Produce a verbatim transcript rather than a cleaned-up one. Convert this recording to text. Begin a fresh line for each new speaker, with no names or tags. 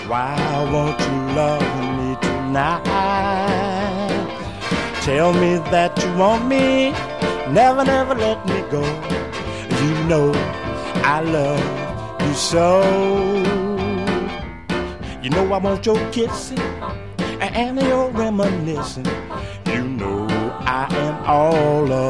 Why won't you love me tonight? Tell me that you want me, never, never let me go. You know I love you so. You know I want your kissing and your reminiscing. You know I am all